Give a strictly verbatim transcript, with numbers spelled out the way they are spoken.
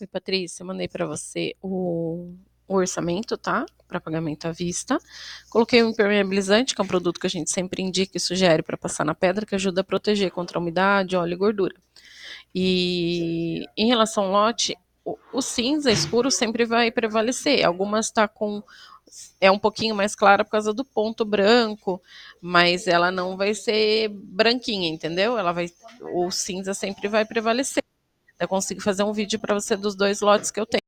Oi, Patrícia, mandei para você o, o orçamento, tá? Para pagamento à vista. Coloquei o impermeabilizante, que é um produto que a gente sempre indica e sugere para passar na pedra, que ajuda a proteger contra a umidade, óleo e gordura. E em relação ao lote, o, o cinza escuro sempre vai prevalecer. Algumas tá com é um pouquinho mais clara por causa do ponto branco, mas ela não vai ser branquinha, entendeu? Ela vai, o cinza sempre vai prevalecer. Eu consigo fazer um vídeo para você dos dois lotes que eu tenho.